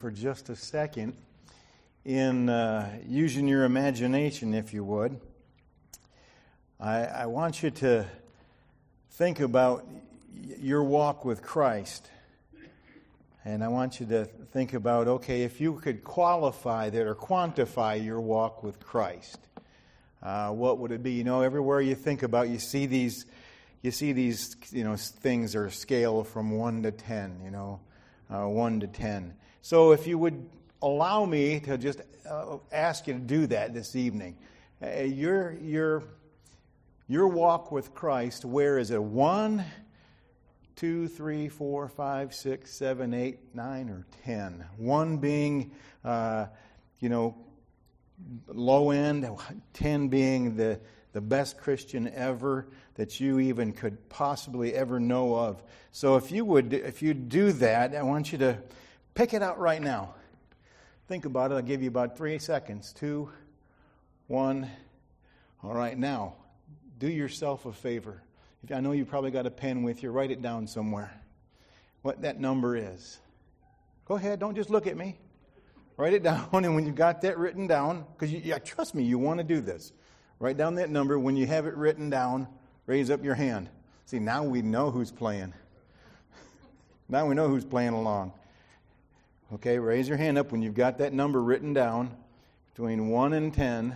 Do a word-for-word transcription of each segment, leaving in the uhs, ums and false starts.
For just a second in uh, using your imagination, if you would. I, I want you to think about your walk with Christ. And I want you to think about, okay, if you could qualify that or quantify your walk with Christ, uh, what would it be? You know, everywhere you think about, you see these, you see these, you know, things are scale from one to ten, you know, uh, one to ten. So if you would allow me to just uh, ask you to do that this evening. Uh, your, your, your walk with Christ, where is it? One, two, three, four, five, six, seven, eight, nine, or ten? One being, uh, you know, low end, ten being the, the best Christian ever that you even could possibly ever know of. So if you would, if you do that, I want you to pick it out right now. Think about it. I'll give you about three seconds. Two, one. All right, now, do yourself a favor. I know you probably got a pen with you. Write it down somewhere. What that number is. Go ahead. Don't just look at me. Write it down. And when you've got that written down, because you, yeah, trust me, you want to do this. Write down that number. When you have it written down, raise up your hand. See, now we know who's playing. Now we know who's playing along. Okay, raise your hand up when you've got that number written down between one and ten.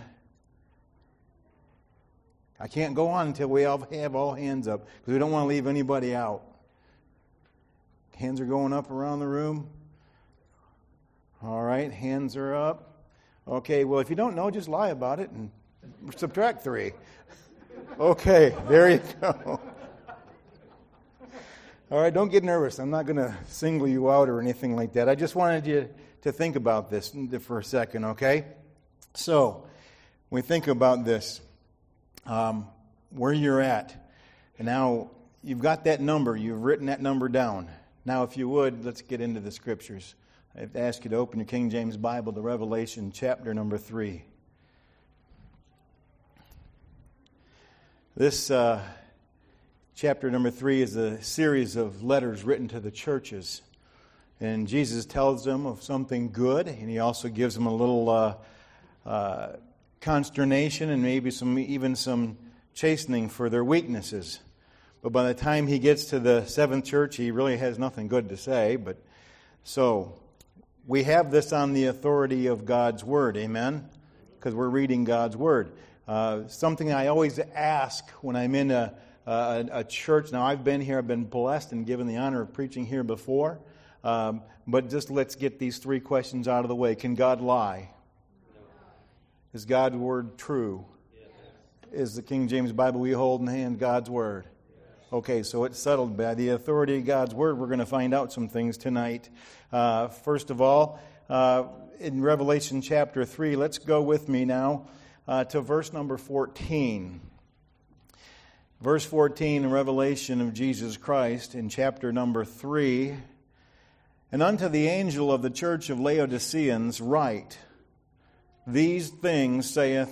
I can't go on until we all have all hands up because we don't want to leave anybody out. Hands are going up around the room. All right, hands are up. Okay, well, if you don't know, just lie about it and subtract three. Okay, there you go. All right, don't get nervous. I'm not going to single you out or anything like that. I just wanted you to think about this for a second, okay? So, when we think about this, um, where you're at, and now you've got that number. You've written that number down. Now, if you would, let's get into the Scriptures. I have to ask you to open your King James Bible to Revelation chapter number three. This uh, chapter number three is a series of letters written to the churches. And Jesus tells them of something good, and he also gives them a little uh, uh, consternation and maybe some even some chastening for their weaknesses. But by the time he gets to the seventh church, he really has nothing good to say. But so we have this on the authority of God's Word, amen? Because we're reading God's Word. Uh, something I always ask when I'm in a, a, a church. Now, I've been here, I've been blessed and given the honor of preaching here before. Um, but just let's get these three questions out of the way. Can God lie? Is God's Word true? Is the King James Bible we hold in hand God's Word? Okay, so it's settled. By the authority of God's Word, we're going to find out some things tonight. Uh, first of all, uh, in Revelation chapter three, let's go with me now uh, to verse number fourteen. Verse fourteen in Revelation of Jesus Christ in chapter number three. And unto the angel of the church of Laodiceans write, these things saith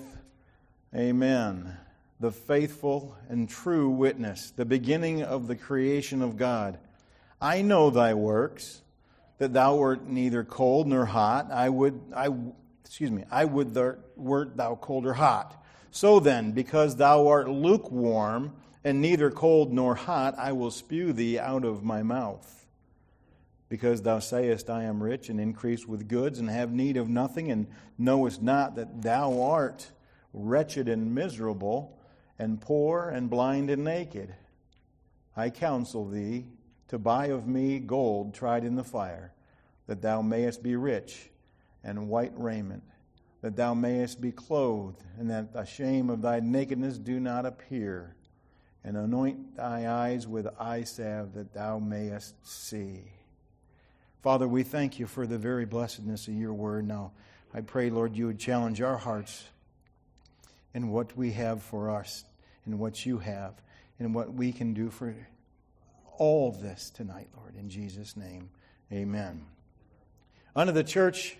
Amen, the faithful and true witness, the beginning of the creation of God. I know thy works, that thou wert neither cold nor hot. I would, I, excuse me, I would thou wert thou cold or hot. So then, because thou art lukewarm and neither cold nor hot, I will spew thee out of my mouth. Because thou sayest, I am rich and increase with goods and have need of nothing, and knowest not that thou art wretched and miserable, and poor and blind and naked. I counsel thee to buy of me gold tried in the fire, that thou mayest be rich, and white raiment, that thou mayest be clothed, and that the shame of thy nakedness do not appear, and anoint thy eyes with eye salve, that thou mayest see. Father, we thank you for the very blessedness of your word. Now, I pray, Lord, you would challenge our hearts in what we have for us, in what you have, and what we can do for all this tonight, Lord. In Jesus' name, amen. Unto the church,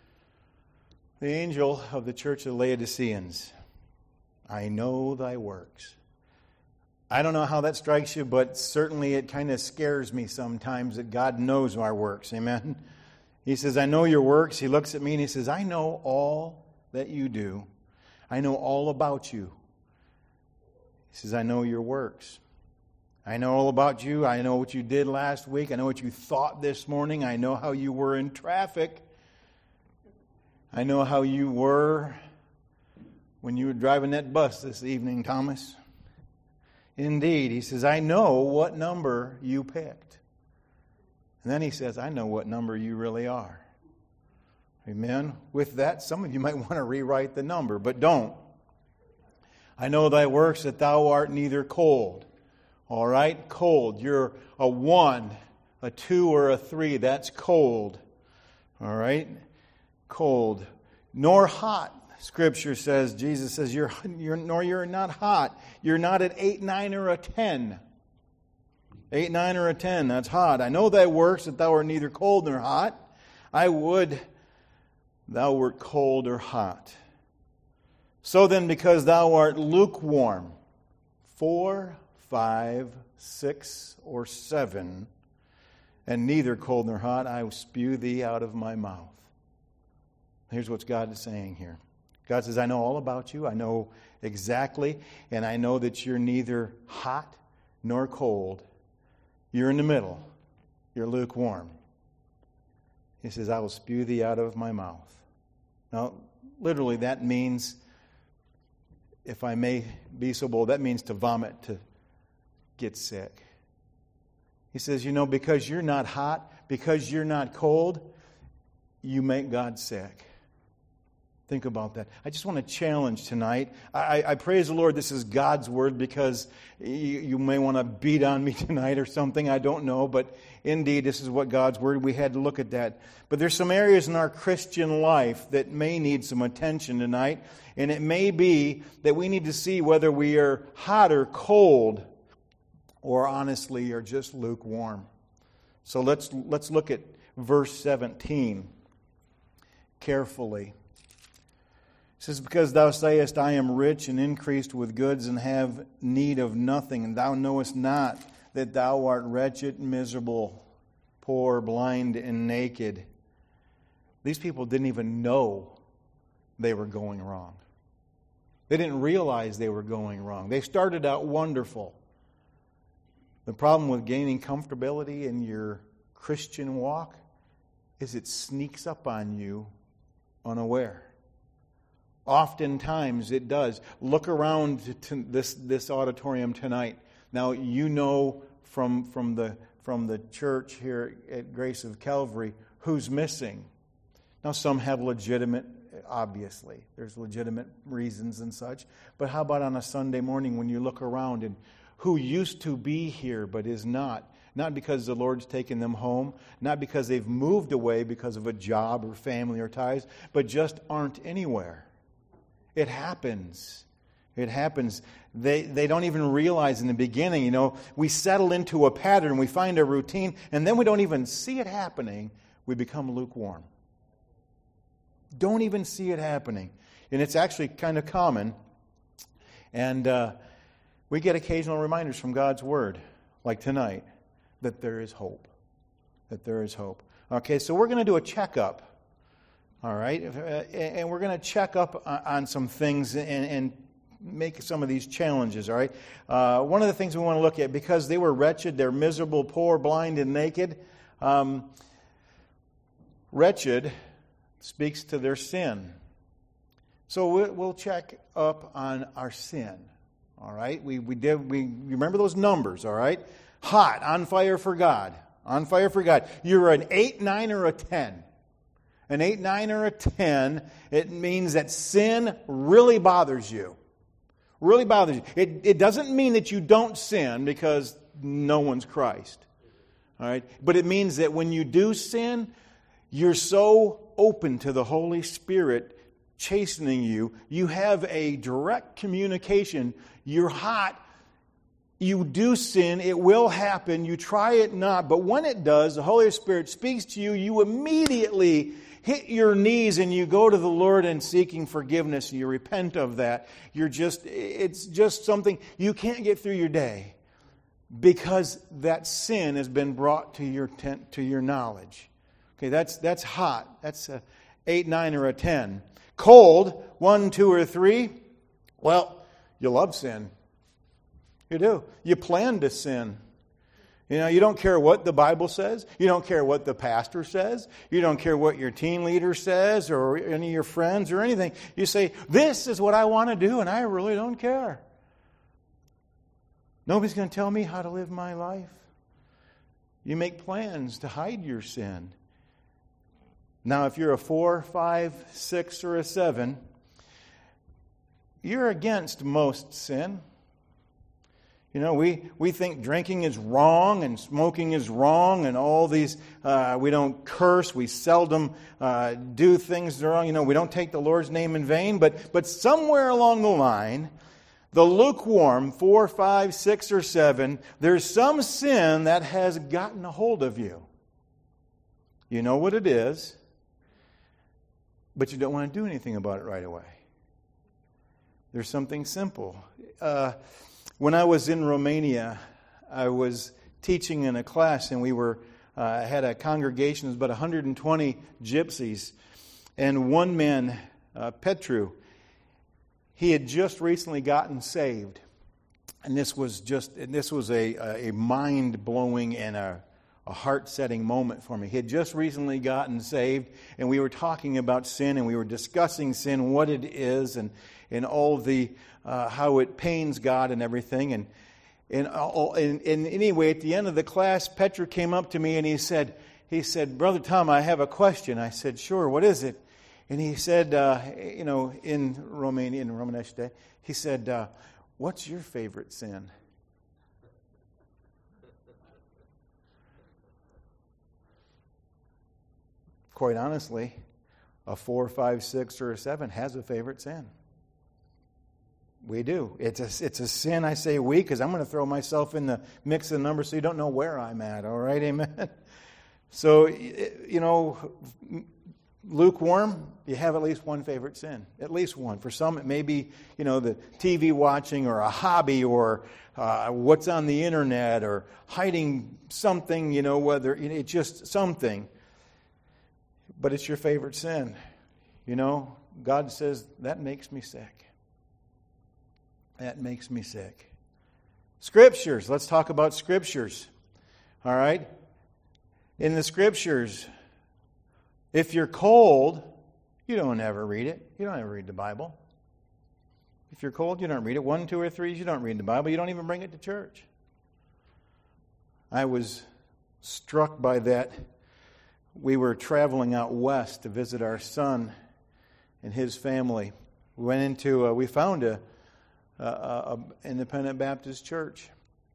the angel of the church of the Laodiceans, I know thy works. I don't know how that strikes you, but certainly it kind of scares me sometimes that God knows our works. Amen? He says, I know your works. He looks at me and he says, I know all that you do. I know all about you. He says, I know your works. I know all about you. I know what you did last week. I know what you thought this morning. I know how you were in traffic. I know how you were when you were driving that bus this evening, Thomas. Indeed, he says, I know what number you picked. And then he says, I know what number you really are. Amen. With that, some of you might want to rewrite the number, but don't. I know thy works, that thou art neither cold. All right? Cold. You're a one, a two, or a three. That's cold. All right? Cold. Nor hot. Scripture says, Jesus says, you're, you're nor you're not hot. You're not at eight, nine, or a ten. Eight, nine, or a ten. That's hot. I know thy works, that thou art neither cold nor hot. I would thou wert cold or hot. So then, because thou art lukewarm, four, five, six, or seven, and neither cold nor hot, I will spew thee out of my mouth. Here's what God is saying here. God says, I know all about you. I know exactly, and I know that you're neither hot nor cold. You're in the middle. You're lukewarm. He says, I will spew thee out of my mouth. Now, literally, that means, if I may be so bold, that means to vomit, to get sick. He says, you know, because you're not hot, because you're not cold, you make God sick. Think about that. I just want to challenge tonight. I, I praise the Lord, this is God's word, because you, you may want to beat on me tonight or something. I don't know. But indeed, this is what God's word. We had to look at that. But there's some areas in our Christian life that may need some attention tonight. And it may be that we need to see whether we are hot or cold, or honestly are just lukewarm. So let's let's look at verse seventeen carefully. It says, because thou sayest, I am rich and increased with goods and have need of nothing, and thou knowest not that thou art wretched, miserable, poor, blind, and naked. These people didn't even know they were going wrong. They didn't realize they were going wrong. They started out wonderful. The problem with gaining comfortability in your Christian walk is it sneaks up on you unaware. Oftentimes it does. Look around to this, this auditorium tonight. Now you know from, from, the, from the church here at Grace of Calvary who's missing. Now some have legitimate, obviously. There's legitimate reasons and such. But how about on a Sunday morning when you look around and who used to be here but is not? Not because the Lord's taken them home, not because they've moved away because of a job or family or ties, but just aren't anywhere. It happens. It happens. They they don't even realize in the beginning, you know, we settle into a pattern, we find a routine, and then we don't even see it happening. We become lukewarm. Don't even see it happening. And it's actually kind of common. And uh, we get occasional reminders from God's Word, like tonight, that there is hope. That there is hope. Okay, so we're going to do a checkup. All right, and we're going to check up on some things and, and make some of these challenges, all right? Uh, one of the things we want to look at, because they were wretched, they're miserable, poor, blind, and naked. Um, wretched speaks to their sin. So we'll check up on our sin, all right? We we did we remember those numbers, all right? Hot, on fire for God, on fire for God. You're an eight, nine, or a ten. An eight, nine, or a ten, it means that sin really bothers you. Really bothers you. It, it doesn't mean that you don't sin because no one's Christ. All right? But it means that when you do sin, you're so open to the Holy Spirit chastening you. You have a direct communication. You're hot. You do sin. It will happen. You try it not. But when it does, the Holy Spirit speaks to you. You immediately hit your knees and you go to the Lord and seeking forgiveness. And you repent of that. You're just, it's just something, you can't get through your day because that sin has been brought to your tent, to your knowledge. Okay, that's that's hot. That's a eight, nine, or a ten. Cold, one, two, or three. Well, you love sin. You do. You plan to sin. You know, you don't care what the Bible says. You don't care what the pastor says. You don't care what your teen leader says or any of your friends or anything. You say, this is what I want to do, and I really don't care. Nobody's going to tell me how to live my life. You make plans to hide your sin. Now, if you're a four, five, six, or a seven, you're against most sin. You know, we, we think drinking is wrong and smoking is wrong and all these, uh, we don't curse, we seldom uh, do things wrong. You know, we don't take the Lord's name in vain. But, but somewhere along the line, the lukewarm, four, five, six, or seven, there's some sin that has gotten a hold of you. You know what it is, but you don't want to do anything about it right away. There's something simple. Uh, when I was in Romania, I was teaching in a class, and we were uh, had a congregation of about one hundred twenty gypsies, and one man, uh, Petru, he had just recently gotten saved, and this was just and this was a a mind blowing and a a heart-setting moment for me. He had just recently gotten saved, and we were talking about sin, and we were discussing sin, what it is, and and all the uh, how it pains God and everything. And and, all, and and anyway, at the end of the class, Petra came up to me and he said, he said, Brother Tom, I have a question. I said, sure. What is it? And he said, uh, you know, in Romania, in Romanește, he said, uh, what's your favorite sin? Quite honestly, a four, five, six, or a seven has a favorite sin. We do. It's a, it's a sin. I say we because I'm going to throw myself in the mix of the numbers so you don't know where I'm at. All right, amen? So, you know, lukewarm, you have at least one favorite sin. At least one. For some, it may be, you know, the T V watching or a hobby or uh, what's on the internet or hiding something, you know, whether you know, it's just something. But it's your favorite sin. You know, God says, that makes me sick. That makes me sick. Scriptures. Let's talk about Scriptures. All right? In the Scriptures, if you're cold, you don't ever read it. You don't ever read the Bible. If you're cold, you don't read it. One, two, or three, you don't read the Bible. You don't even bring it to church. I was struck by that. We were traveling out west to visit our son and his family. We went into, uh, we found a, a, a independent Baptist church,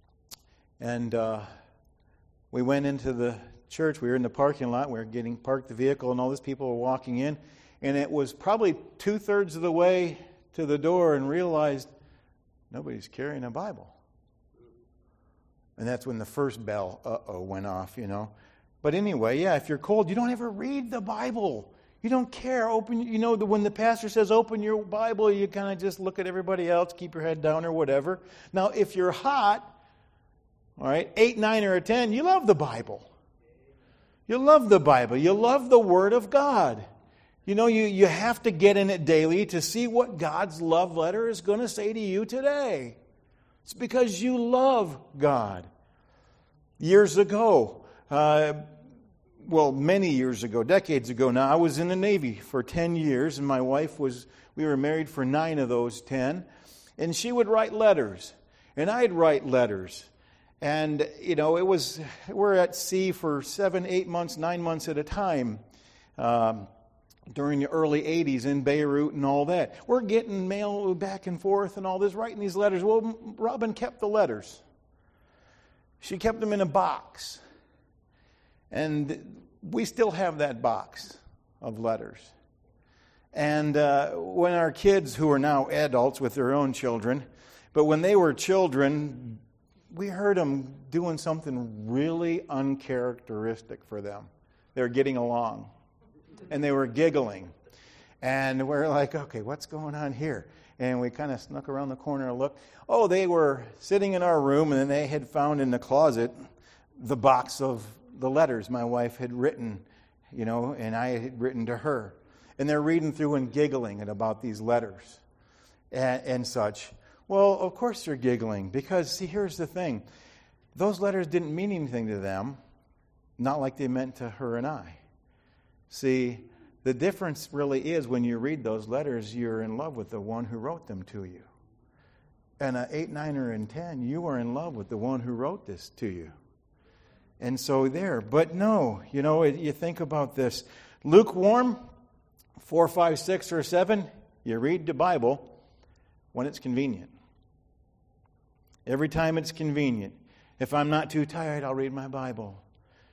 and uh, we went into the church. We were in the parking lot. We were getting parked the vehicle, and all these people were walking in, and it was probably two thirds of the way to the door, and realized nobody's carrying a Bible. And that's when the first bell, uh-oh, went off, you know. But anyway, yeah, if you're cold, you don't ever read the Bible. You don't care. Open, you know, when the pastor says open your Bible, you kind of just look at everybody else, keep your head down or whatever. Now, if you're hot, all right, eight, nine, or a ten, you love the Bible. You love the Bible. You love the Word of God. You know, you, you have to get in it daily to see what God's love letter is going to say to you today. It's because you love God. Years ago, Uh, well, many years ago, decades ago now, I was in the Navy for ten years, and my wife was, we were married for nine of those ten, and she would write letters, and I'd write letters, and, you know, it was, we're at sea for seven, eight months, nine months at a time, um, during the early eighties in Beirut and all that. We're getting mail back and forth and all this, writing these letters. Well, Robin kept the letters. She kept them in a box. And we still have that box of letters. And uh, when our kids, who are now adults with their own children, but when they were children, we heard them doing something really uncharacteristic for them. They were getting along. And they were giggling. And we're like, okay, what's going on here? And we kind of snuck around the corner and looked. Oh, they were sitting in our room, and then they had found in the closet the box of the letters my wife had written, you know, and I had written to her. And they're reading through and giggling at about these letters and, and such. Well, of course they're giggling because, see, here's the thing. Those letters didn't mean anything to them, not like they meant to her and I. See, the difference really is when you read those letters, you're in love with the one who wrote them to you. And an eight, nine, or and ten, you are in love with the one who wrote this to you. And so there. But no, you know, you think about this. Lukewarm, four, five, six, or seven, you read the Bible when it's convenient. Every time it's convenient. If I'm not too tired, I'll read my Bible.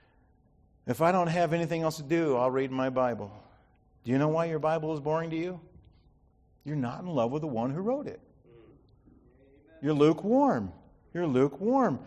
If I don't have anything else to do, I'll read my Bible. Do you know why your Bible is boring to you? You're not in love with the one who wrote it. You're lukewarm. You're lukewarm.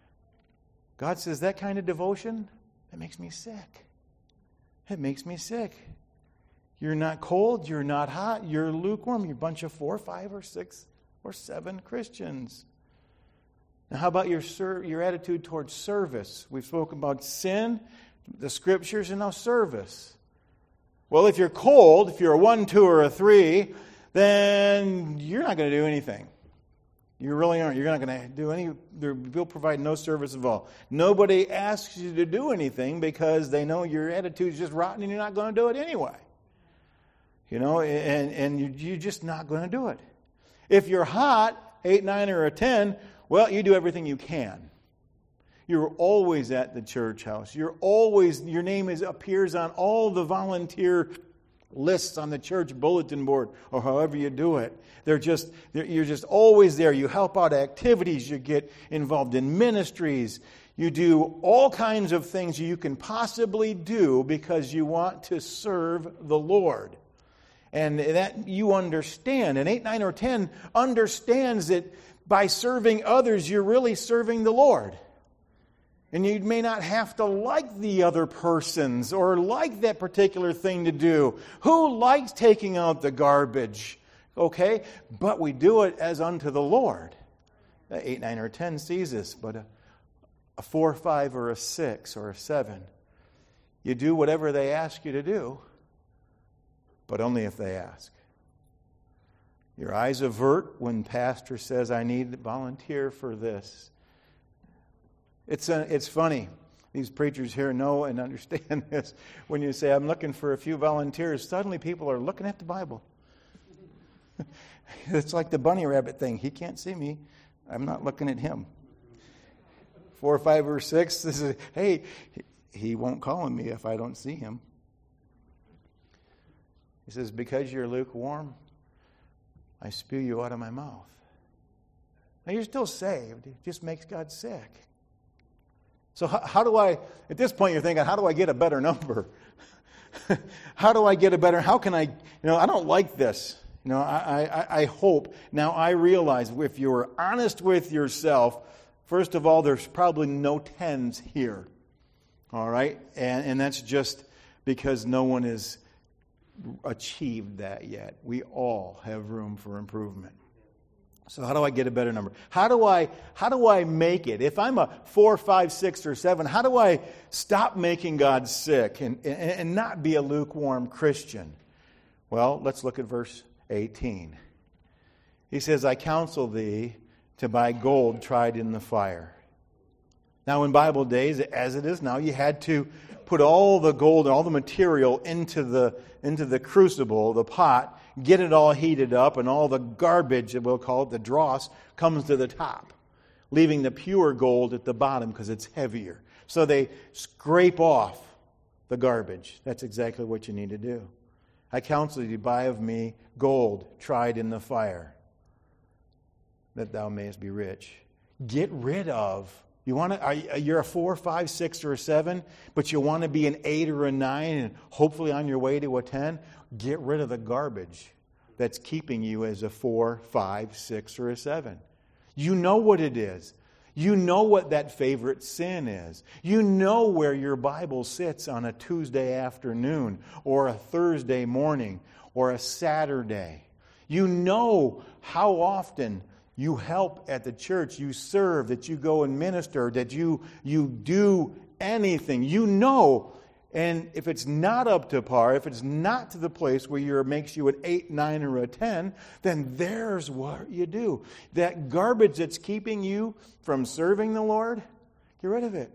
God says that kind of devotion, that makes me sick. It makes me sick. You're not cold, you're not hot, you're lukewarm. You're a bunch of four, five, or six, or seven Christians. Now, how about your ser- your attitude towards service? We've spoken about sin, the Scriptures, and now service. Well, if you're cold, if you're a one, two, or a three, then you're not going to do anything. You really aren't. You're not going to do any, you'll provide no service at all. Nobody asks you to do anything because they know your attitude's just rotten and you're not going to do it anyway. You know, and, and you, you're just not going to do it. If you're hot, eight, nine, or a ten, well, you do everything you can. You're always at the church house. You're always, your name is appears on all the volunteer lists on the church bulletin board, or however you do it. They're just, they're, you're just always there. You help out activities. You get involved in ministries. You do all kinds of things you can possibly do because you want to serve the Lord. And that you understand. And eight, nine, or ten understands that by serving others, you're really serving the Lord. And you may not have to like the other persons or like that particular thing to do. Who likes taking out the garbage? Okay? But we do it as unto the Lord. eight, nine, or ten sees this, but a, a four, five, or a six, or a seven, you do whatever they ask you to do, but only if they ask. Your eyes avert when pastor says, I need to volunteer for this. It's a, it's funny. These preachers here know and understand this. When you say, I'm looking for a few volunteers, suddenly people are looking at the Bible. It's like the bunny rabbit thing. He can't see me. I'm not looking at him. Four, five, or six, this is, hey, he won't call on me if I don't see him. He says, because you're lukewarm, I spew you out of my mouth. Now, you're still saved. It just makes God sick. So how, how do I, at this point you're thinking, how do I get a better number? How do I get a better, how can I, you know, I don't like this. You know, I, I, I hope, now I realize if you're honest with yourself, first of all, there's probably no tens here. All right? And, and that's just because no one has achieved that yet. We all have room for improvement. So how do I get a better number? How do I how do I make it? If I'm a four, five, six, or seven, how do I stop making God sick and, and, and not be a lukewarm Christian? Well, let's look at verse eighteen. He says, I counsel thee to buy gold tried in the fire. Now in Bible days, as it is now, you had to put all the gold and all the material into the into the crucible, the pot, get it all heated up, and all the garbage, we'll call it the dross, comes to the top, leaving the pure gold at the bottom because it's heavier. So they scrape off the garbage. That's exactly what you need to do. I counsel you to buy of me gold tried in the fire, that thou mayest be rich. Get rid of. You want to? Are, you're a four, five, six, or a seven, but you want to be an eight or a nine, and hopefully on your way to a ten. Get rid of the garbage that's keeping you as a four, five, six, or a seven. You know what it is. You know what that favorite sin is. You know where your Bible sits on a Tuesday afternoon, or a Thursday morning, or a Saturday. You know how often you help at the church, you serve, that you go and minister, that you, you do anything. You know, And if it's not up to par, if it's not to the place where you're, it makes you an eight, nine, or a ten, then there's what you do. That garbage that's keeping you from serving the Lord, get rid of it.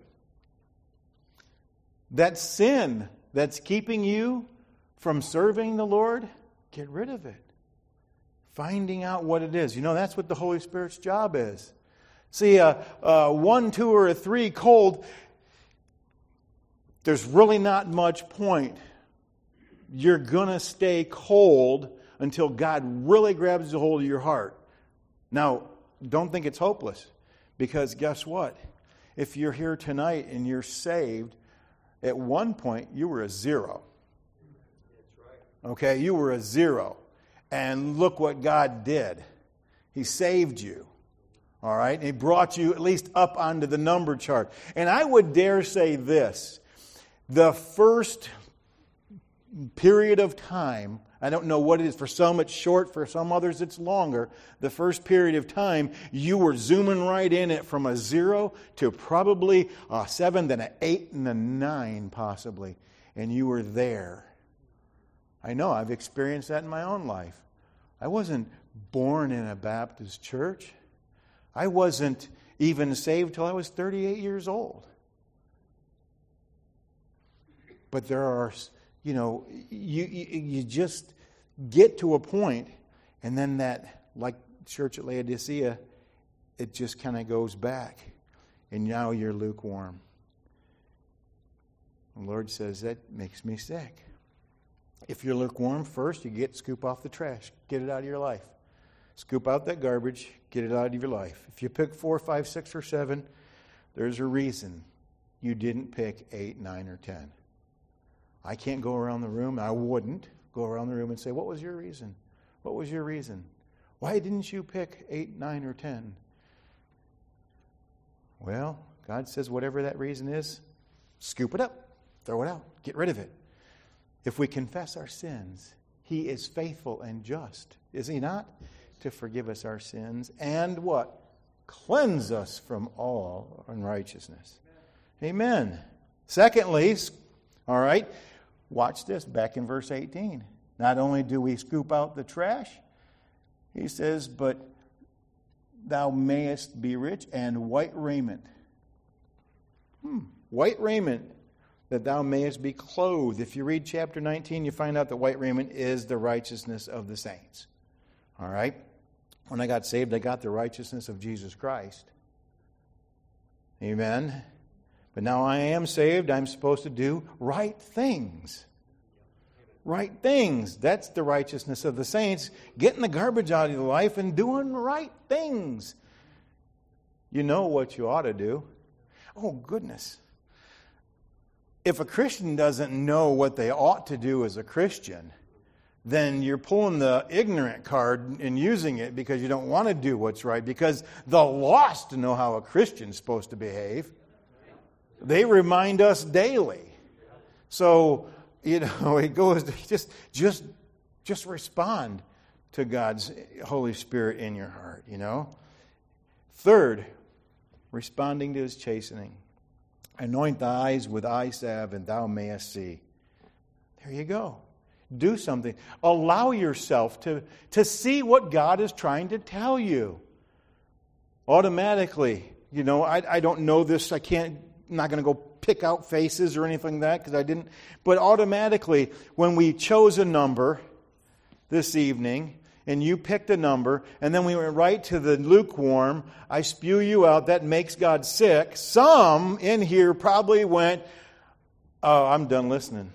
That sin that's keeping you from serving the Lord, get rid of it. Finding out what it is. You know, that's what the Holy Spirit's job is. See, a, a one, two, or a three cold, there's really not much point. You're going to stay cold until God really grabs a hold of your heart. Now, don't think it's hopeless. Because guess what? If you're here tonight and you're saved, at one point you were a zero. Okay, you were a zero. And look what God did. He saved you. All right? And He brought you at least up onto the number chart. And I would dare say this. The first period of time, I don't know what it is. For some it's short, for some others it's longer. The first period of time, you were zooming right in it from a zero to probably a seven, then an eight and a nine possibly. And you were there. I know, I've experienced that in my own life. I wasn't born in a Baptist church. I wasn't even saved till I was thirty-eight years old. But there are, you know, you, you you just get to a point, and then that, like church at Laodicea, it just kind of goes back. And now you're lukewarm. The Lord says, that makes me sick. If you're lukewarm, first you get scoop off the trash. Get it out of your life. Scoop out that garbage. Get it out of your life. If you pick four, five, six, or seven, there's a reason you didn't pick eight, nine, or ten. I can't go around the room. I wouldn't go around the room and say, what was your reason? What was your reason? Why didn't you pick eight, nine, or ten? Well, God says whatever that reason is, scoop it up. Throw it out. Get rid of it. If we confess our sins, He is faithful and just, is He not? To forgive us our sins and what? Cleanse us from all unrighteousness. Amen. Secondly, all right, watch this back in verse eighteen. Not only do we scoop out the trash, He says, but thou mayest be rich and white raiment. Hmm. White raiment, that thou mayest be clothed. If you read chapter nineteen, you find out that white raiment is the righteousness of the saints. All right? When I got saved, I got the righteousness of Jesus Christ. Amen? But now I am saved, I'm supposed to do right things. Right things. That's the righteousness of the saints. Getting the garbage out of your life and doing right things. You know what you ought to do. Oh, goodness. If a Christian doesn't know what they ought to do as a Christian, then you're pulling the ignorant card and using it because you don't want to do what's right. Because the lost know how a Christian's supposed to behave. They remind us daily. So, you know, it goes to just, just, just respond to God's Holy Spirit in your heart, you know. Third, responding to His chastening. Anoint thy eyes with eye salve, and thou mayest see. There you go. Do something. Allow yourself to, to see what God is trying to tell you. Automatically, you know, I, I don't know this. I can't, I'm not going to go pick out faces or anything like that because I didn't. But automatically, when we chose a number this evening, and you picked a number, and then we went right to the lukewarm, I spew you out, that makes God sick. Some in here probably went, oh, I'm done listening.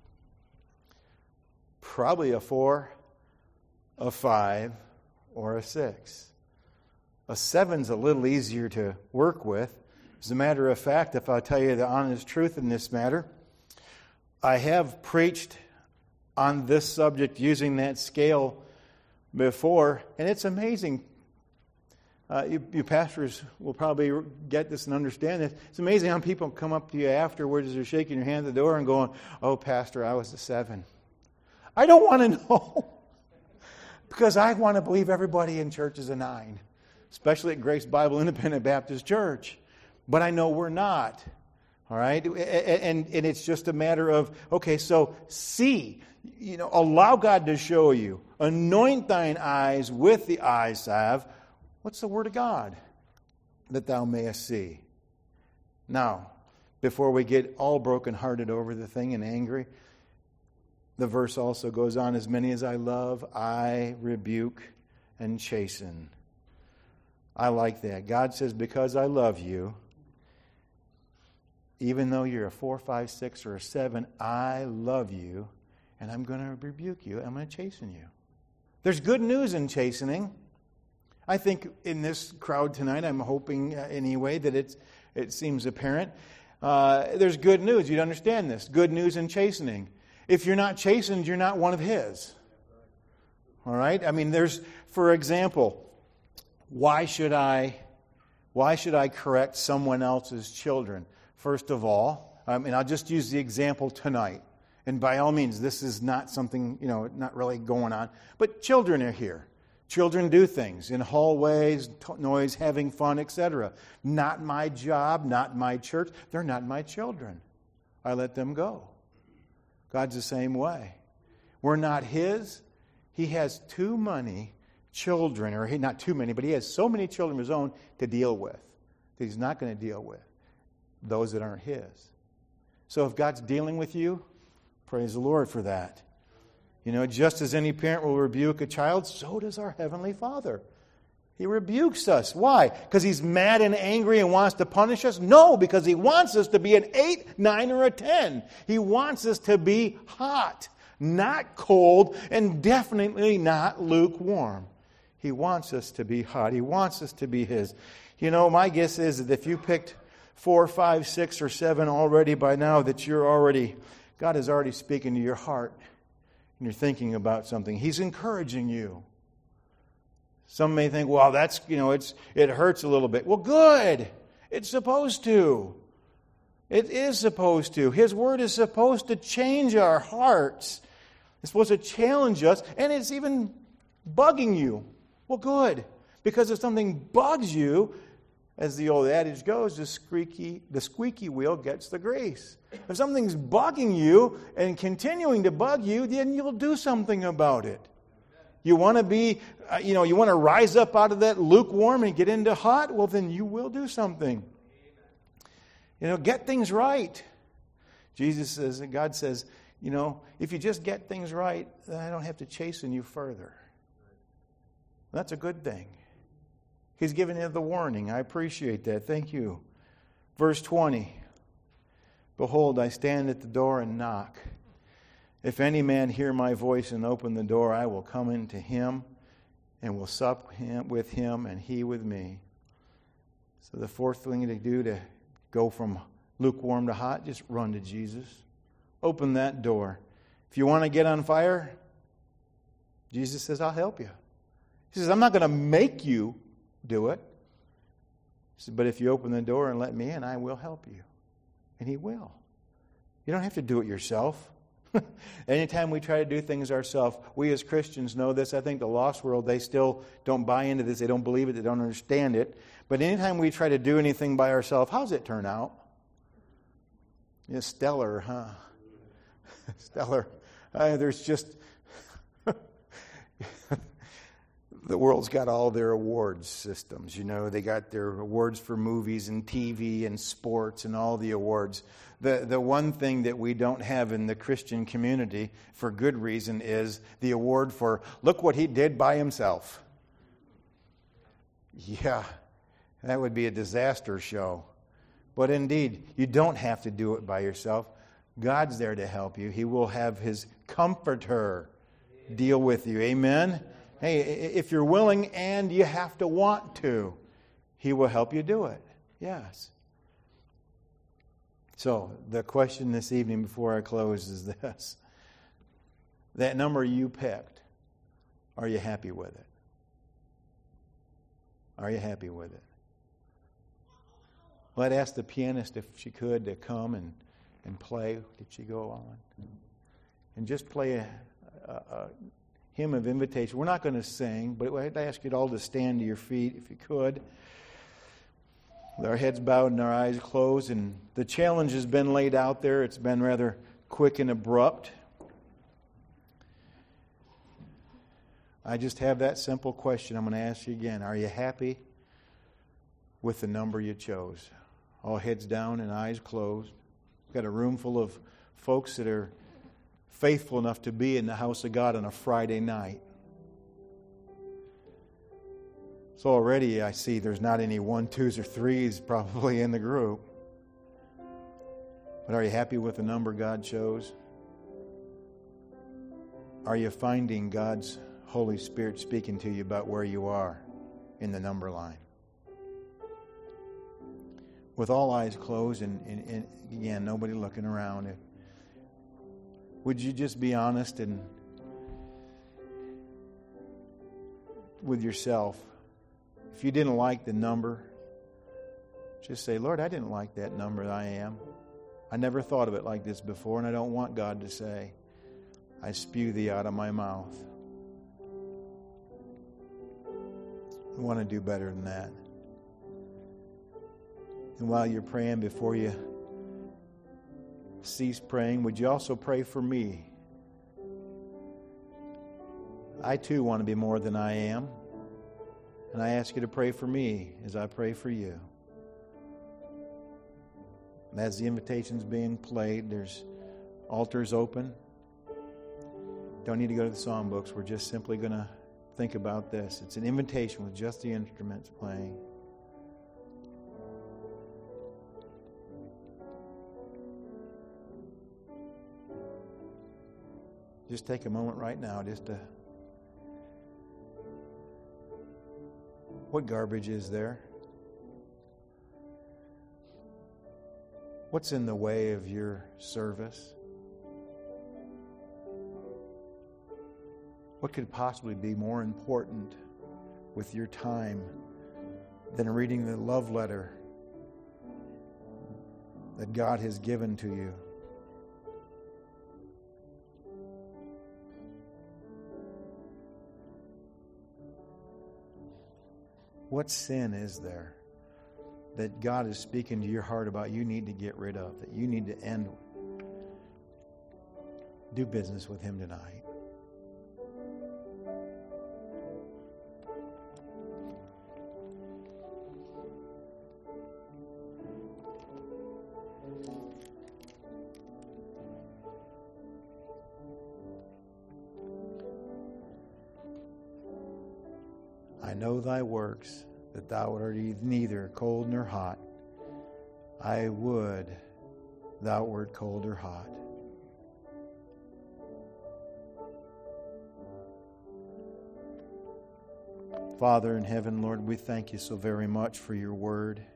Probably a four, a five, or a six. A seven's a little easier to work with. As a matter of fact, if I tell you the honest truth in this matter, I have preached on this subject using that scale before, and it's amazing. Uh, you, you pastors will probably get this and understand this. It's amazing how people come up to you afterwards as you're shaking your hand at the door and going, oh, Pastor, I was a seven. I don't want to know. Because I want to believe everybody in church is a nine. Especially at Grace Bible Independent Baptist Church. But I know we're not. All right? And, and it's just a matter of, okay, so see, you know, allow God to show you. Anoint thine eyes with the eye salve. What's the word of God? That thou mayest see. Now, before we get all brokenhearted over the thing and angry, the verse also goes on, as many as I love, I rebuke and chasten. I like that. God says, because I love you, even though you're a four, five, six, or a seven, I love you, and I'm going to rebuke you. I'm going to chasten you. There's good news in chastening. I think in this crowd tonight, I'm hoping uh, anyway that it's, it seems apparent. Uh, there's good news. You'd understand this. Good news in chastening. If you're not chastened, you're not one of His. All right? I mean, there's, for example, why should I, why should I correct someone else's children? First of all, I mean, I'll just use the example tonight. And by all means, this is not something, you know, not really going on. But children are here. Children do things in hallways, t- noise, having fun, et cetera. Not my job, not my church. They're not my children. I let them go. God's the same way. We're not His. He has too many children, or he, not too many, but He has so many children of His own to deal with that He's not going to deal with those that aren't His. So if God's dealing with you, praise the Lord for that. You know, just as any parent will rebuke a child, so does our Heavenly Father. He rebukes us. Why? Because He's mad and angry and wants to punish us? No, because He wants us to be an eight, nine, or a ten. He wants us to be hot, not cold, and definitely not lukewarm. He wants us to be hot. He wants us to be His. You know, my guess is that if you picked four, five, six, or seven already by now, that you're already, God is already speaking to your heart. And you're thinking about something. He's encouraging you. Some may think, well, that's, you know, it's it hurts a little bit. Well, good. It's supposed to. It is supposed to. His Word is supposed to change our hearts. It's supposed to challenge us, and it's even bugging you. Well, good. Because if something bugs you, as the old adage goes, the squeaky, the squeaky wheel gets the grease. If something's bugging you and continuing to bug you, then you'll do something about it. You want to be, uh, you know, you want to rise up out of that lukewarm and get into hot? Well, then you will do something. You know, get things right. Jesus says, and God says, you know, if you just get things right, then I don't have to chasten you further. That's a good thing. He's given you the warning. I appreciate that. Thank you. Verse twenty. Behold, I stand at the door and knock. If any man hear my voice and open the door, I will come into him and will sup him, with him and he with me. So the fourth thing to do to go from lukewarm to hot, just run to Jesus. Open that door. If you want to get on fire, Jesus says, I'll help you. He says, I'm not going to make you do it. He says, but if you open the door and let me in, I will help you. And He will. You don't have to do it yourself. Anytime we try to do things ourselves, we as Christians know this. I think the lost world, they still don't buy into this. They don't believe it. They don't understand it. But anytime we try to do anything by ourselves, how's it turn out? Yeah, stellar, huh? Stellar. Uh, there's just... The world's got all their awards systems. You know, they got their awards for movies and T V and sports and all the awards. The the one thing that we don't have in the Christian community, for good reason, is the award for, look what he did by himself. Yeah, that would be a disaster show. But indeed, you don't have to do it by yourself. God's there to help you. He will have His comforter deal with you. Amen? Hey, if you're willing and you have to want to, He will help you do it. Yes. So, the question this evening before I close is this. That number you picked, are you happy with it? Are you happy with it? Well, I'd ask the pianist if she could to come and, and play. Did she go on? And just play a... a, a hymn of invitation. We're not going to sing, but I'd ask you all to stand to your feet if you could. with our heads bowed and our eyes closed, and the challenge has been laid out there. It's been rather quick and abrupt. I just have that simple question I'm going to ask you again. Are you happy with the number you chose? All heads down and eyes closed. We've got a room full of folks that are faithful enough to be in the house of God on a Friday night. So already I see there's not any one, twos, or threes probably in the group. But are you happy with the number God chose? Are you finding God's Holy Spirit speaking to you about where you are in the number line? With all eyes closed and, and, and again, nobody looking around, would you just be honest and with yourself? If you didn't like the number, just say, Lord, I didn't like that number I am. I never thought of it like this before, and I don't want God to say, I spew thee out of my mouth. I want to do better than that. And while you're praying, before you cease praying, would you also pray for me? I too want to be more than I am. And I ask you to pray for me as I pray for you. And as the invitation's being played, there's altars open. Don't need to go to the songbooks. We're just simply going to think about this. It's an invitation with just the instruments playing. Just take a moment right now just to... What garbage is there? What's in the way of your service? What could possibly be more important with your time than reading the love letter that God has given to you? What sin is there that God is speaking to your heart about you need to get rid of, that you need to end? Do business with Him tonight. I know thy works, that thou art neither cold nor hot. I would thou wert cold or hot. Father in heaven, Lord, we thank you so very much for your word.